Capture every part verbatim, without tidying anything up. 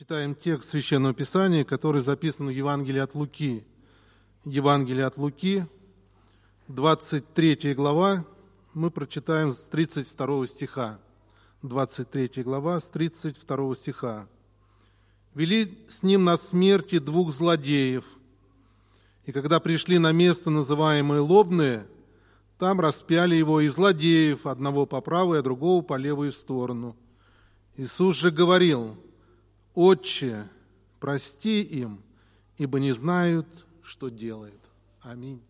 Читаем текст Священного Писания, который записан в Евангелии от Луки. Евангелие от Луки, двадцать третья глава, мы прочитаем с тридцать второго стиха. двадцать третья глава, с тридцать второго стиха. «Вели с ним на смерти двух злодеев, и когда пришли на место, называемое Лобное, там распяли его и злодеев, одного по правую, а другого по левую сторону. Иисус же говорил: Отче, прости им, ибо не знают, что делают». Аминь.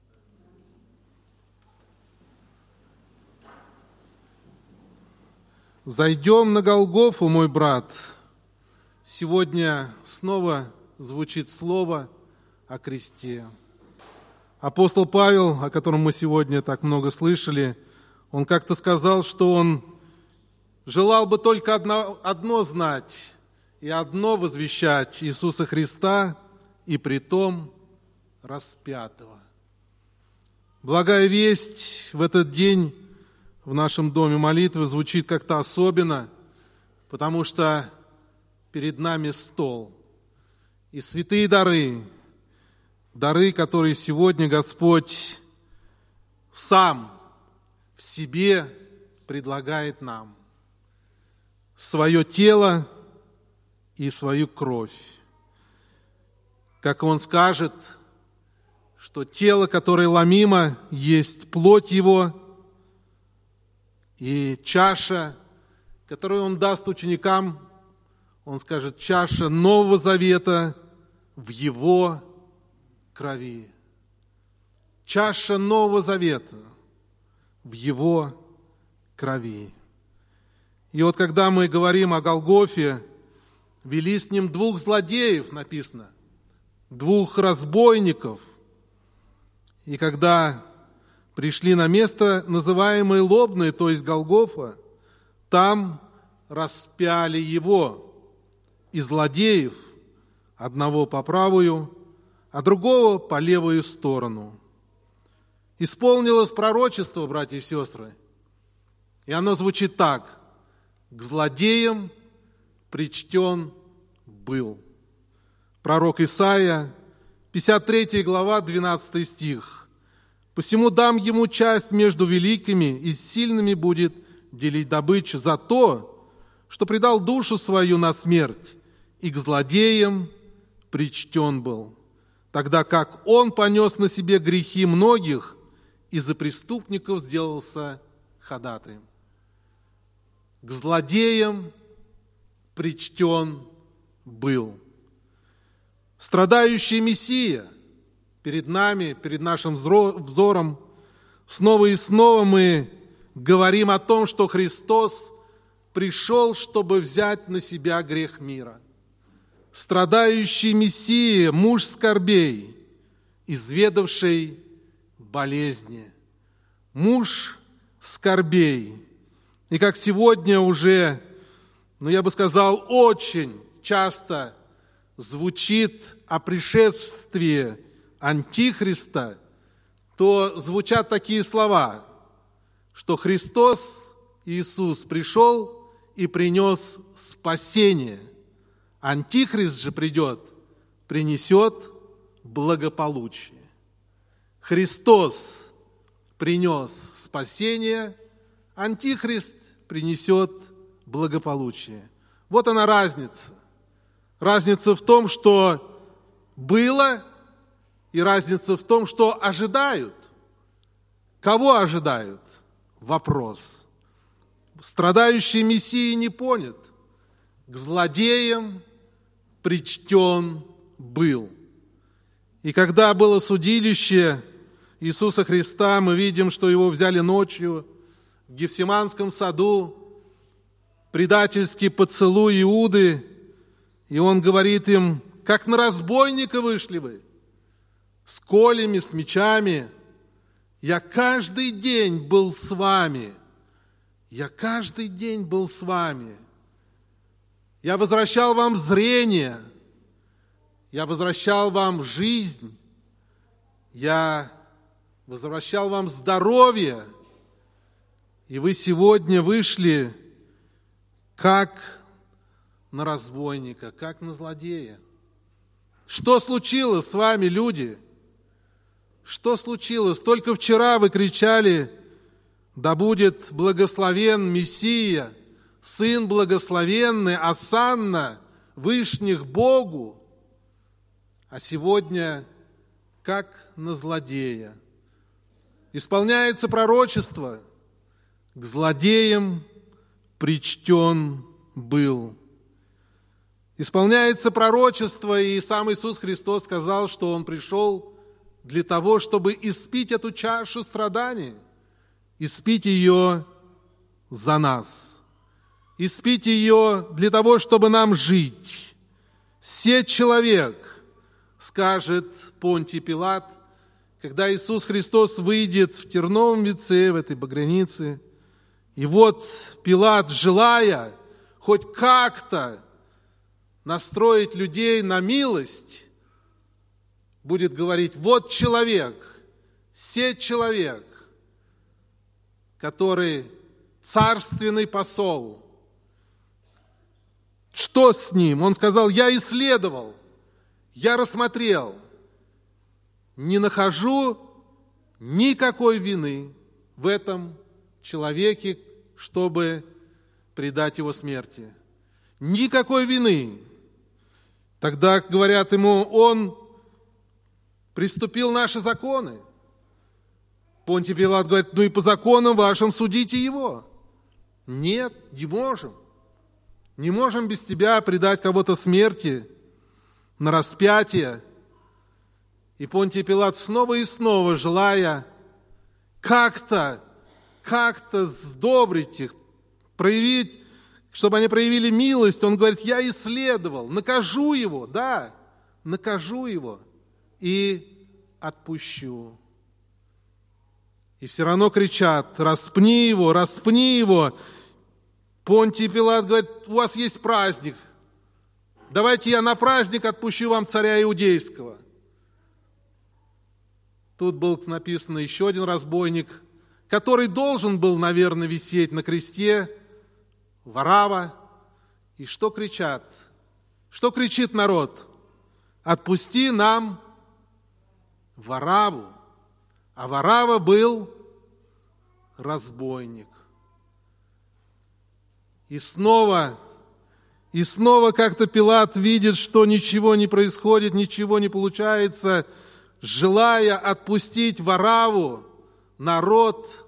«Взойдем на Голгофу, мой брат». Сегодня снова звучит слово о кресте. Апостол Павел, о котором мы сегодня так много слышали, он как-то сказал, что он желал бы только одно, одно знать и одно возвещать: Иисуса Христа, и притом распятого. Благая весть в этот день в нашем доме молитвы звучит как-то особенно, потому что перед нами стол и святые дары, дары, которые сегодня Господь сам в себе предлагает нам: свое тело и свою кровь. Как Он скажет, что тело, которое ломимо, есть плоть Его, и чаша, которую Он даст ученикам, Он скажет: чаша Нового Завета в Его крови. Чаша Нового Завета в Его крови. И вот когда мы говорим о Голгофе, вели с ним двух злодеев, написано, двух разбойников. И когда пришли на место, называемое Лобное, то есть Голгофа, там распяли его, и злодеев, одного по правую, а другого по левую сторону. Исполнилось пророчество, братья и сестры, и оно звучит так: к злодеям причтен был. Пророк Исаия, пятьдесят третья глава, двенадцатый стих. «Посему дам ему часть между великими, и с сильными будет делить добычу за то, что предал душу свою на смерть, и к злодеям причтен был, тогда как он понес на себе грехи многих, и за преступников сделался ходатаем». К злодеям причтен был. Страдающий Мессия перед нами, перед нашим взором. Снова и снова мы говорим о том, что Христос пришел, чтобы взять на себя грех мира. Страдающий Мессия, муж скорбей, изведавший болезни. Муж скорбей. И как сегодня уже, ну я бы сказал, очень часто звучит о пришествии Антихриста, то звучат такие слова, что Христос, Иисус, пришел и принес спасение. Антихрист же придет, принесет благополучие. Христос принес спасение, Антихрист принесет благополучие. Вот она разница. Разница в том, что было, и разница в том, что ожидают. Кого ожидают? Вопрос. Страдающий Мессия не понят. К злодеям причтен был. И когда было судилище Иисуса Христа, мы видим, что его взяли ночью в Гефсиманском саду, предательский поцелуй Иуды, и он говорит им: как на разбойника вышли вы, с колями, с мечами. Я каждый день был с вами. Я каждый день был с вами. Я возвращал вам зрение. Я возвращал вам жизнь. Я возвращал вам здоровье. И вы сегодня вышли как на разбойника, как на злодея. Что случилось с вами, люди? Что случилось? Только вчера вы кричали: да будет благословен Мессия, Сын благословенный, осанна вышних Богу. А сегодня как на злодея. Исполняется пророчество: к злодеям причтен был. Исполняется пророчество, и сам Иисус Христос сказал, что Он пришел для того, чтобы испить эту чашу страданий, испить ее за нас, испить ее для того, чтобы нам жить. «Се человек», скажет Понтий Пилат, когда Иисус Христос выйдет в терновом венце, в этой багрянице. И вот Пилат, желая хоть как-то настроить людей на милость, будет говорить: вот человек, се человек, который царственный посол. Что с ним? Он сказал: я исследовал, я рассмотрел, не нахожу никакой вины в этом человеке, чтобы предать его смерти. Никакой вины. Тогда говорят ему: он приступил наши законы. Понтий Пилат говорит: ну и по законам вашим судите его. Нет, не можем. Не можем без тебя предать кого-то смерти на распятие. И Понтий Пилат снова и снова, желая как-то, как-то сдобрить их, проявить, чтобы они проявили милость, он говорит: я исследовал, накажу его, да, накажу его и отпущу. И все равно кричат: распни его, распни его. Понтий Пилат говорит: у вас есть праздник, давайте я на праздник отпущу вам царя иудейского. Тут был написано еще один разбойник, который должен был, наверное, висеть на кресте, Варава. И что кричат? Что кричит народ? Отпусти нам Вараву. А Варава был разбойник. И снова, и снова как-то Пилат видит, что ничего не происходит, ничего не получается. Желая отпустить Вараву, народ,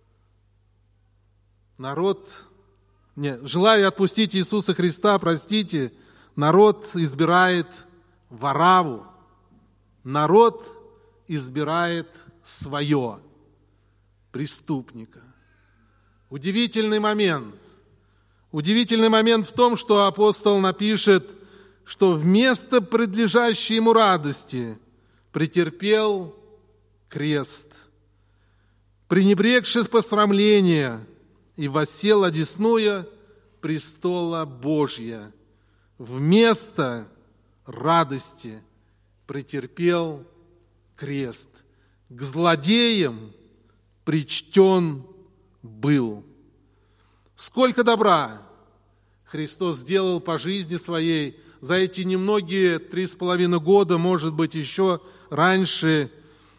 народ, не, желая отпустить Иисуса Христа, простите, народ избирает Вараву. Народ избирает свое, преступника. Удивительный момент. Удивительный момент в том, что апостол напишет, что вместо предлежащей ему радости претерпел крест, пренебрегши посрамления, и воссел одесную престола Божия. Вместо радости претерпел крест. К злодеям причтен был. Сколько добра Христос сделал по жизни своей за эти немногие три с половиной года, может быть, еще раньше.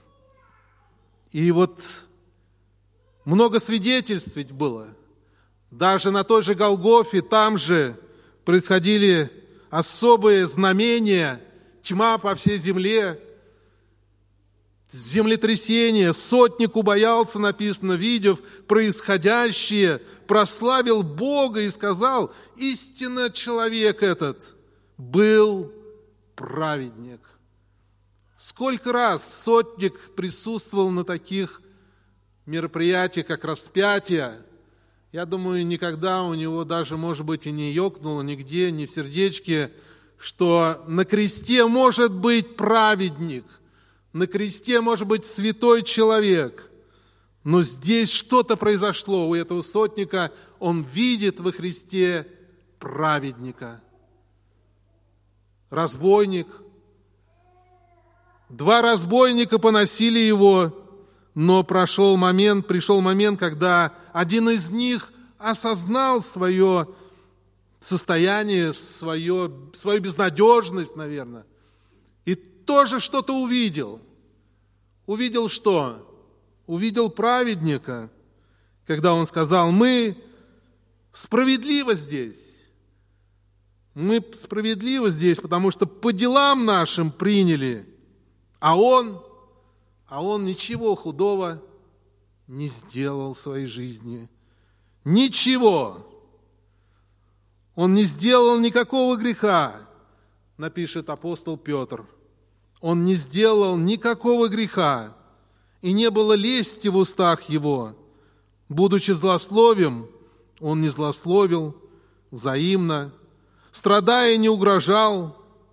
И вот много свидетельств ведь было. Даже на той же Голгофе, там же происходили особые знамения, тьма по всей земле, землетрясение. Сотник убоялся, написано, видев происходящее, прославил Бога и сказал: истинно человек этот был праведник. Сколько раз сотник присутствовал на таких мероприятиях, как распятие. Я думаю, никогда у него даже, может быть, и не ёкнуло нигде, ни в сердечке, что на кресте может быть праведник, на кресте может быть святой человек. Но здесь что-то произошло у этого сотника, он видит во Христе праведника. Разбойник. Два разбойника поносили его, но прошел момент, пришел момент, когда один из них осознал свое состояние, свое, свою безнадежность, наверное, и тоже что-то увидел. Увидел что? Увидел праведника, когда он сказал: мы справедливо здесь. Мы справедливо здесь, потому что по делам нашим приняли, а он, а он ничего худого не сделал в своей жизни. Ничего. Он не сделал никакого греха, напишет апостол Петр. Он не сделал никакого греха, и не было лести в устах его. Будучи злословием, он не злословил взаимно, страдая, не угрожал,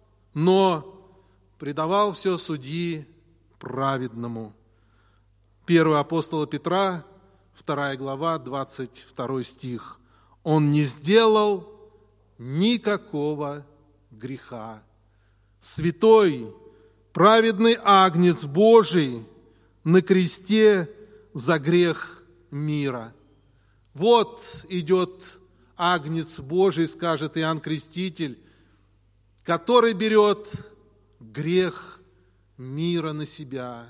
но предавал все судьи праведному. Первое апостола Петра, вторая глава, двадцать второй стих. Он не сделал никакого греха. Святой, праведный Агнец Божий на кресте за грех мира. Вот идет Агнец Божий, скажет Иоанн Креститель, который берет грех мира на себя.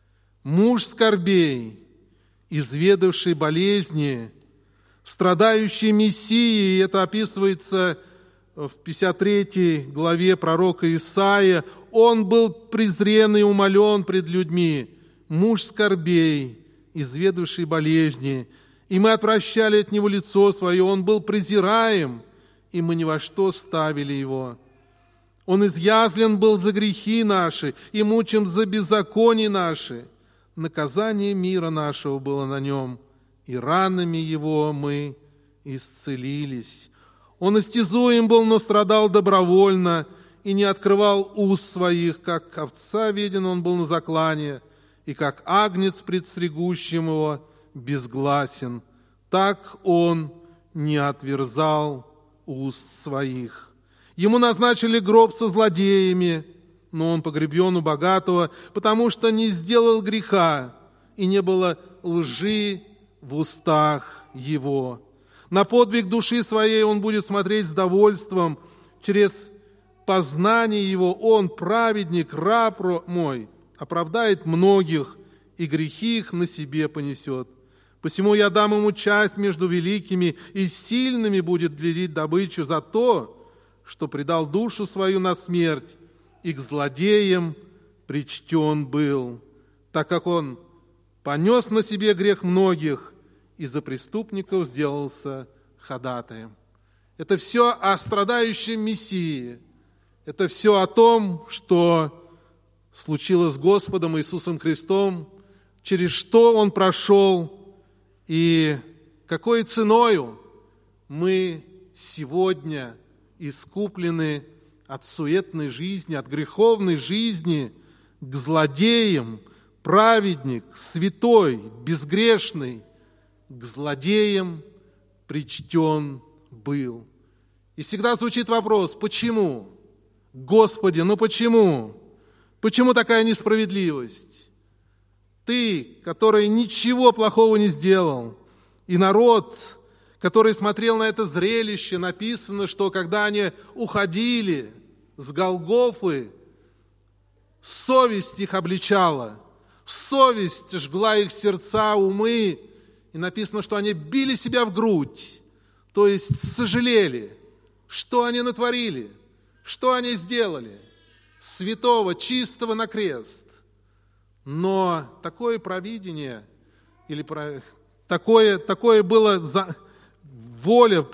Муж скорбей, изведавший болезни, страдающий Мессией, это описывается в пятьдесят третьей главе пророка Исаия, он был презрен и умолен пред людьми, муж скорбей, изведавший болезни, и мы отвращали от него лицо свое, он был презираем, и мы ни во что ставили его. Он изъязлен был за грехи наши, и мучим за беззаконие наши. Наказание мира нашего было на нем, и ранами его мы исцелились. Он истязуем был, но страдал добровольно, и не открывал уст своих, как овца веден он был на заклане, и как агнец пред стригущим его безгласен. Так он не отверзал уст своих. Ему назначили гроб со злодеями, но он погребен у богатого, потому что не сделал греха, и не было лжи в устах его. На подвиг души своей он будет смотреть с довольством. Через познание его он, праведник, раб мой, оправдает многих, и грехи их на себе понесет. Посему я дам ему часть между великими, и сильными будет делить добычу за то, что предал душу свою на смерть, и к злодеям причтен был, так как он понес на себе грех многих, и за преступников сделался ходатаем. Это все о страдающем Мессии. Это все о том, что случилось с Господом Иисусом Христом, через что Он прошел, и какой ценою мы сегодня искуплены от суетной жизни, от греховной жизни к злодеям, праведник, святой, безгрешный, к злодеям причтен был. И всегда звучит вопрос: почему? Господи, ну почему? Почему такая несправедливость? Ты, который ничего плохого не сделал, и народ, который смотрел на это зрелище, написано, что когда они уходили с Голгофы, совесть их обличала, совесть жгла их сердца, умы, и написано, что они били себя в грудь, то есть сожалели, что они натворили, что они сделали, святого, чистого на крест. Но такое провидение, или про, такое, такое было за, воля,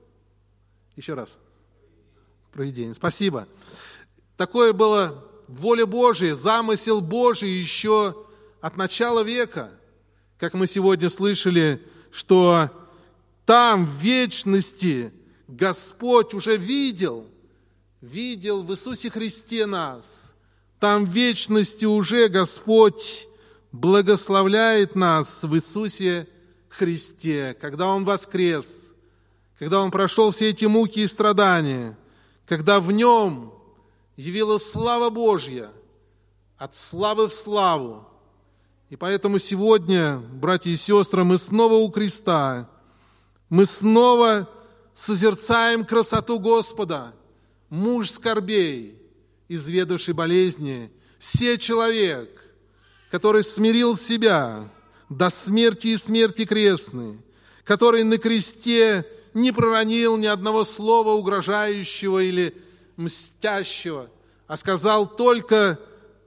еще раз, провидение, спасибо, такое было воля Божия, замысел Божий еще от начала века, как мы сегодня слышали, что там в вечности Господь уже видел, видел в Иисусе Христе нас. Там в вечности уже Господь благословляет нас в Иисусе Христе, когда Он воскрес, когда Он прошел все эти муки и страдания, когда в Нем явилась слава Божья, от славы в славу. И поэтому сегодня, братья и сестры, мы снова у креста, мы снова созерцаем красоту Господа. Муж скорбей, изведавший болезни, се человек, который смирил себя до смерти и смерти крестной, который на кресте не проронил ни одного слова угрожающего или мстящего, а сказал только: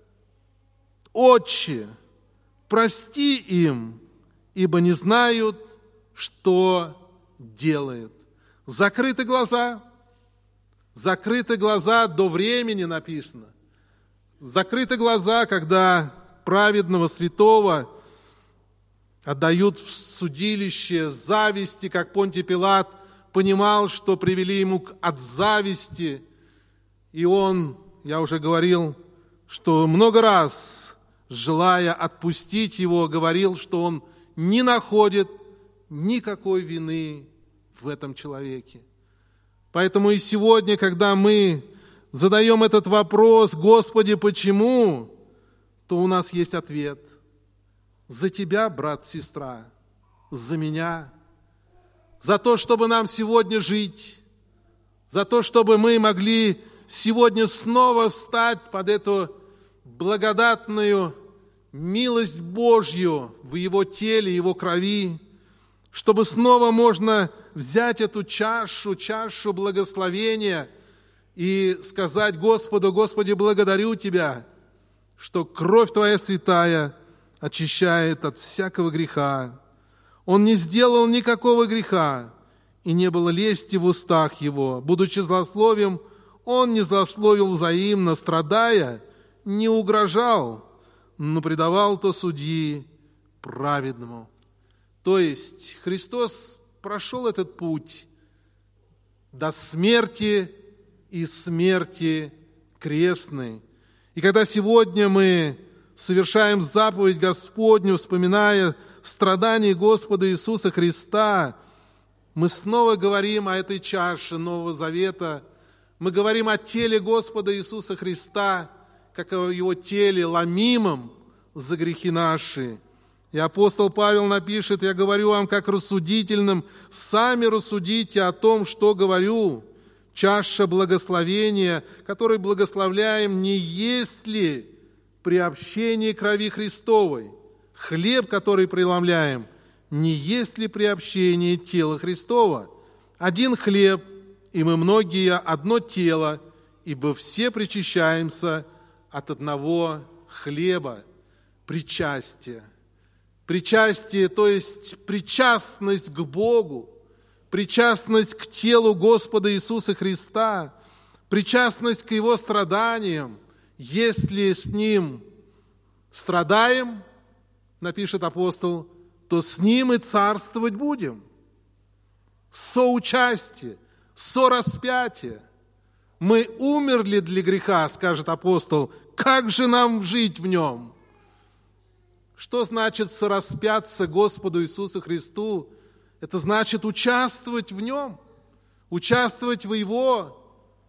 «Отче, прости им, ибо не знают, что делают». Закрыты глаза, закрыты глаза до времени написано. Закрыты глаза, когда праведного святого отдают в судилище зависти, как Понтий Пилат понимал, что привели ему от зависти. И он, я уже говорил, что много раз, желая отпустить его, говорил, что он не находит никакой вины в этом человеке. Поэтому и сегодня, когда мы задаем этот вопрос: «Господи, почему?», то у нас есть ответ. За тебя, брат, сестра, за меня, за то, чтобы нам сегодня жить, за то, чтобы мы могли сегодня снова встать под эту благодатную милость Божью в Его теле, Его крови, чтобы снова можно взять эту чашу, чашу благословения и сказать Господу: «Господи, благодарю Тебя, что кровь Твоя святая очищает от всякого греха. Он не сделал никакого греха, и не было лести в устах Его. Будучи злословием, Он не злословил взаимно, страдая, не угрожал, но предавал то судьи праведному». То есть Христос прошел этот путь до смерти и смерти крестной. И когда сегодня мы совершаем заповедь Господню, вспоминая страдания Господа Иисуса Христа, мы снова говорим о этой чаше Нового Завета. Мы говорим о теле Господа Иисуса Христа, как о Его теле, ломимом за грехи наши. И апостол Павел напишет: «Я говорю вам, как рассудительным, сами рассудите о том, что говорю. Чаша благословения, которой благословляем, не есть ли приобщение крови Христовой? Хлеб, который преломляем, не есть ли приобщение тела Христова? Один хлеб, и мы многие одно тело, ибо все причащаемся от одного хлеба». Причастие. Причастие, то есть причастность к Богу, причастность к телу Господа Иисуса Христа, причастность к Его страданиям. Если с Ним страдаем, напишет апостол, то с Ним и царствовать будем. Соучастие, сораспятие. Мы умерли для греха, скажет апостол, как же нам жить в нем? Что значит сораспяться Господу Иисусу Христу? Это значит участвовать в Нем, участвовать в Его,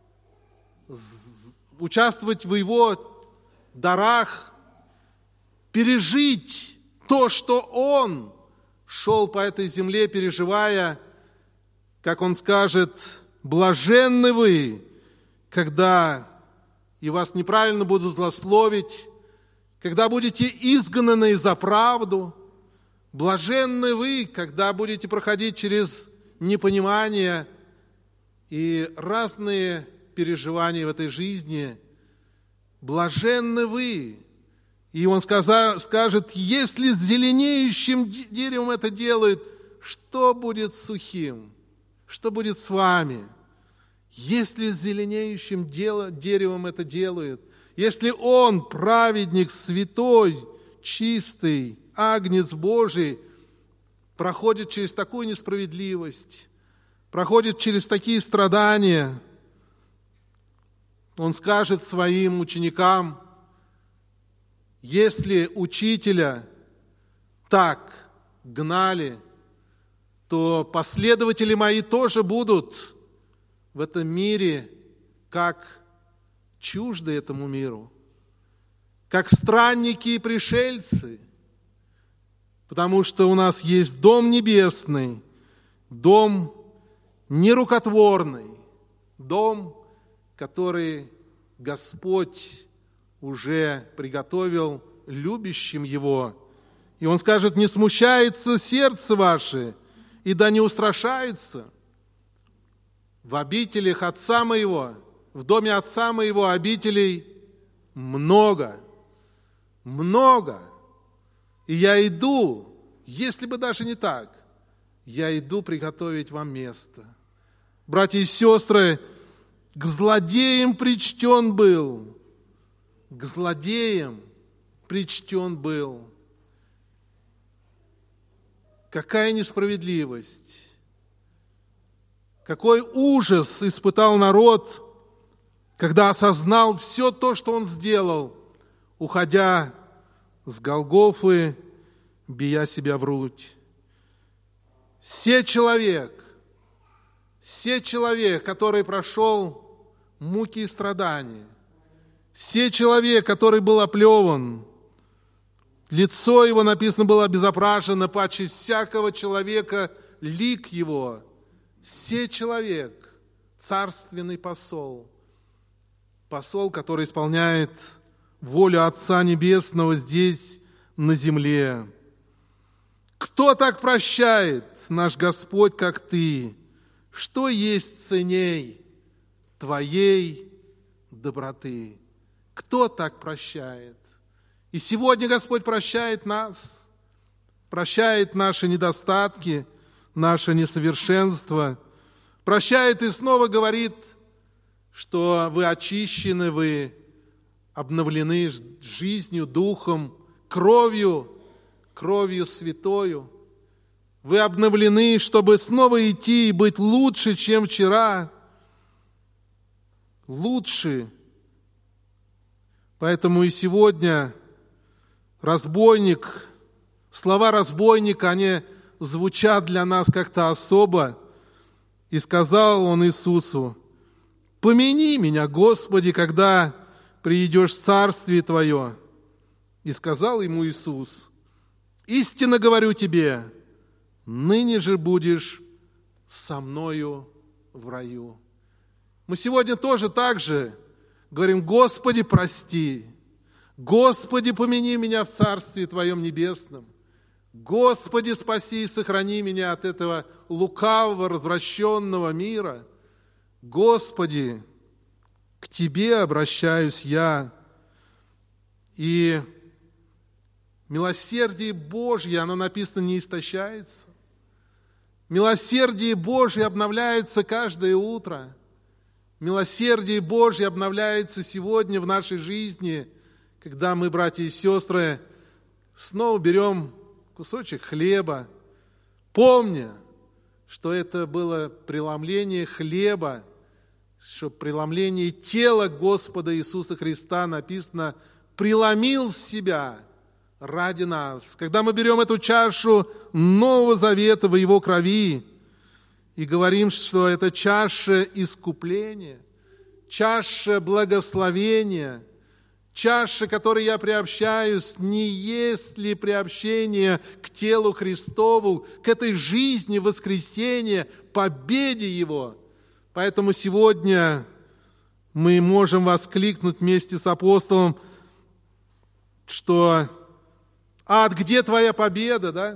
участвовать в Его дарах, пережить то, что Он шел по этой земле, переживая, как Он скажет: «Блаженны вы, когда и вас неправильно будут злословить, когда будете изгнаны за правду. Блаженны вы, когда будете проходить через непонимание и разные переживания в этой жизни. Блаженны вы». И он скажет: «Если с зеленеющим деревом это делают, что будет с сухим? Что будет с вами? Если с зеленеющим деревом это делают, если он, праведник, святой, чистый, агнец Божий, проходит через такую несправедливость, проходит через такие страдания, он скажет своим ученикам: если учителя так гнали, то последователи мои тоже будут в этом мире как чужды этому миру, как странники и пришельцы, потому что у нас есть Дом Небесный, Дом нерукотворный, дом, который Господь уже приготовил любящим Его. И Он скажет: не смущается сердце ваше, и да не устрашается. В обителях Отца Моего, в доме Отца Моего обителей много, много. И я иду, если бы даже не так, я иду приготовить вам место. Братья и сестры, к злодеям причтен был, к злодеям причтен был. Какая несправедливость, какой ужас испытал народ, когда осознал все то, что он сделал, уходя с Голгофы, бия себя в грудь. Се человек, се человек, который прошел муки и страдания, се человек, который был оплеван, лицо его, написано, было обезображено паче всякого человека, лик его, се человек, царственный посол, посол, который исполняет волю Отца Небесного здесь, на земле. Кто так прощает, наш Господь, как Ты? Что есть ценней Твоей доброты? Кто так прощает? И сегодня Господь прощает нас, прощает наши недостатки, наше несовершенство, прощает и снова говорит, что вы очищены, вы обновлены жизнью, духом, кровью, кровью святою. Вы обновлены, чтобы снова идти и быть лучше, чем вчера. Лучше. Поэтому и сегодня разбойник, слова разбойника, они звучат для нас как-то особо. И сказал он Иисусу: «Помяни меня, Господи, когда приидешь в Царствие Твое». И сказал ему Иисус: «Истинно говорю тебе, ныне же будешь со мною в раю». Мы сегодня тоже так же говорим: «Господи, прости, Господи, помяни меня в Царстве Твоем Небесном, Господи, спаси и сохрани меня от этого лукавого, развращенного мира, Господи, к Тебе обращаюсь я». И милосердие Божье, оно написано, не истощается. Милосердие Божье обновляется каждое утро. Милосердие Божье обновляется сегодня в нашей жизни, когда мы, братья и сестры, снова берем кусочек хлеба, помня, что это было преломление хлеба, что преломление тела Господа Иисуса Христа, написано, преломил себя ради нас. Когда мы берем эту чашу Нового Завета в Его крови и говорим, что это чаша искупления, чаша благословения, чаша, которой я приобщаюсь, не есть ли приобщение к телу Христову, к этой жизни воскресения, победе Его. Поэтому сегодня мы можем воскликнуть вместе с апостолом, что «Ад, где твоя победа?» да?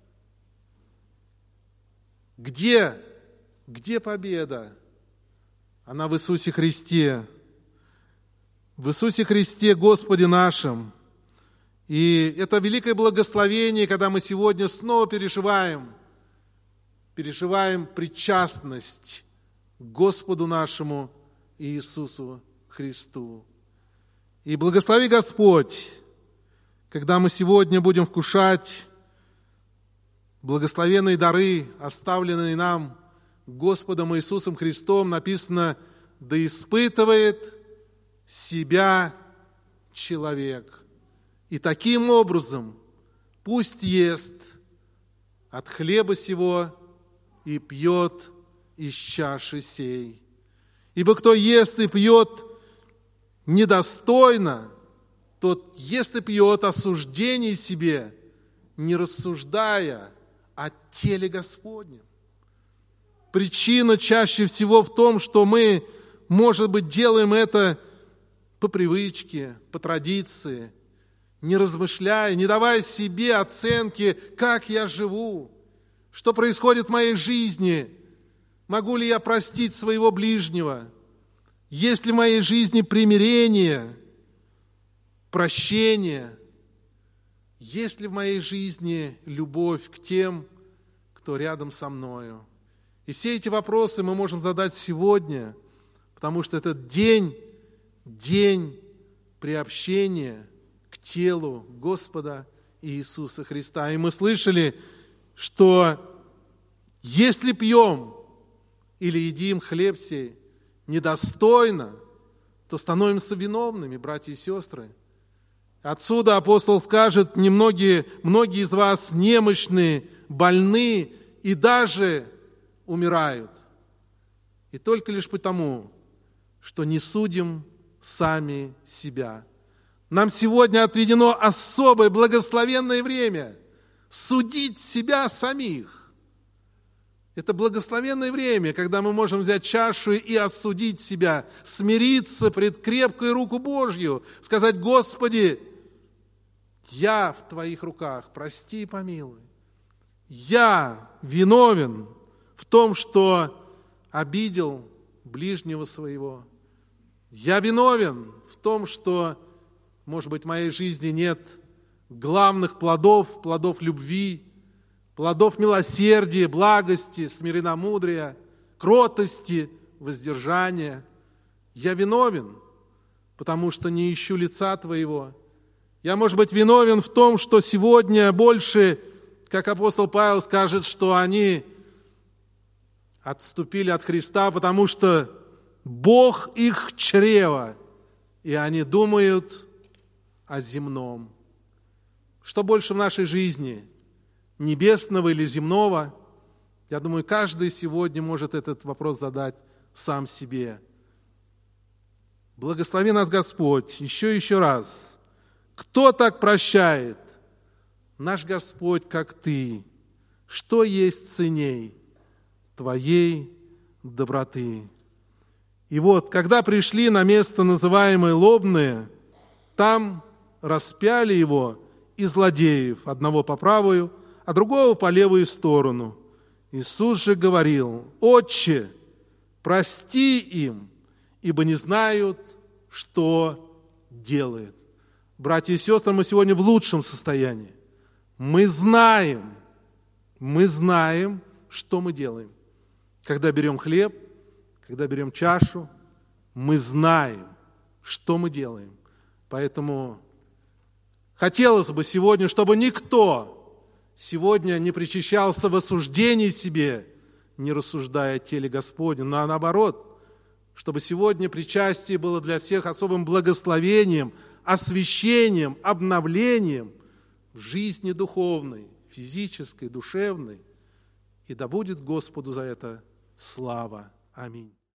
Где? Где победа? Она в Иисусе Христе. В Иисусе Христе, Господе нашим. И это великое благословение, когда мы сегодня снова переживаем, переживаем причастность к Господу нашему Иисусу Христу. И благослови Господь, когда мы сегодня будем вкушать благословенные дары, оставленные нам Господом Иисусом Христом, написано, да испытывает себя человек. И таким образом пусть ест от хлеба сего и пьет из чаши сей. Ибо кто ест и пьет недостойно, тот ест и пьет осуждение себе, не рассуждая о теле Господнем. Причина чаще всего в том, что мы, может быть, делаем это по привычке, по традиции, не размышляя, не давая себе оценки, как я живу, что происходит в моей жизни, могу ли я простить своего ближнего, есть ли в моей жизни примирение, прощение, есть ли в моей жизни любовь к тем, кто рядом со мною. И все эти вопросы мы можем задать сегодня, потому что этот день, день приобщения к телу Господа Иисуса Христа. И мы слышали, что если пьем или едим хлеб сей недостойно, то становимся виновными, братья и сестры. Отсюда апостол скажет, немногие, многие из вас немощны, больны и даже умирают. И только лишь потому, что не судим сами себя. Нам сегодня отведено особое благословенное время судить себя самих. Это благословенное время, когда мы можем взять чашу и осудить себя, смириться пред крепкую руку Божью, сказать: Господи, я в Твоих руках, прости и помилуй. Я виновен в том, что обидел ближнего своего. Я виновен в том, что, может быть, в моей жизни нет главных плодов, плодов любви, плодов милосердия, благости, смиренномудрия, кротости, воздержания. Я виновен, потому что не ищу лица Твоего. Я, может быть, виновен в том, что сегодня больше, как апостол Павел скажет, что они отступили от Христа, потому что Бог их чрево, и они думают о земном. Что больше в нашей жизни, небесного или земного? Я думаю, каждый сегодня может этот вопрос задать сам себе. Благослови нас Господь еще и еще раз. Кто так прощает? Наш Господь, как Ты. Что есть ценней Твоей доброты? И вот, когда пришли на место, называемое Лобное, там распяли Его и злодеев, одного по правую, а другого по левую сторону. Иисус же говорил: Отче, прости им, ибо не знают, что делают. Братья и сестры, мы сегодня в лучшем состоянии. Мы знаем, мы знаем, что мы делаем. Когда берем хлеб, когда берем чашу, мы знаем, что мы делаем. Поэтому хотелось бы сегодня, чтобы никто сегодня не причащался в осуждении себе, не рассуждая о теле Господнем, но наоборот, чтобы сегодня причастие было для всех особым благословением, освящением, обновлением в жизни духовной, физической, душевной. И да будет Господу за это слава. Аминь.